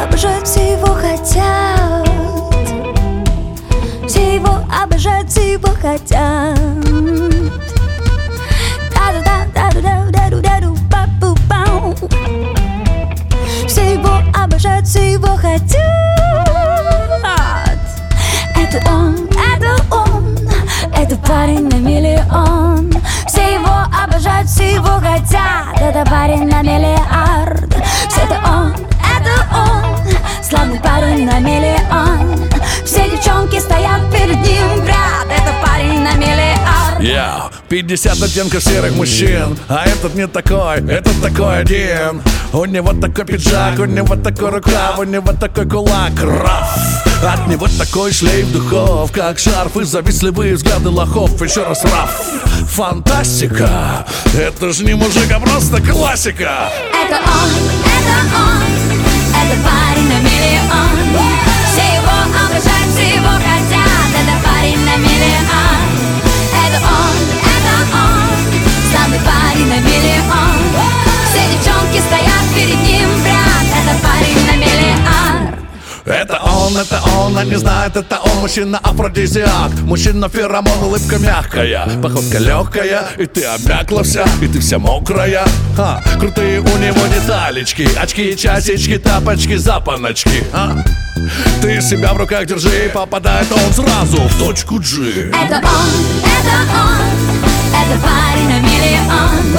обожают, все его хотят. Все его обожают, все его хотят. Все его обожают, все его хотят. Это он, это парень на миллион. Все его обожают, все его хотят. Это парень на миллиард. Все это он, славный парень на миллион. Все девчонки стоят перед ним, брат. Это парень на миллиард. 50 оттенков серых мужчин, а этот не такой, этот такой один. У него такой пиджак, у него такой рукав, у него такой кулак, раф. От него такой шлейф духов, как шарф, и завистливые взгляды лохов. Еще раз раф. Фантастика, это же не мужик, а просто классика. Это он, это парень на миллион. Все его обожают, все его хотят. Это парень на миллион. Это он, славный парень на миллион. Все девчонки стоят перед ним, брат. Это парень на миллион. Это он, они знают, это он. Мужчина афродизиак, мужчина феромон, улыбка мягкая, походка легкая, и ты обмякла вся, и ты вся мокрая. Крутые у него деталечки, очки, часички, тапочки, запоночки. Ты себя в руках держи, попадает он сразу в точку G. Это он, это парень на миллион.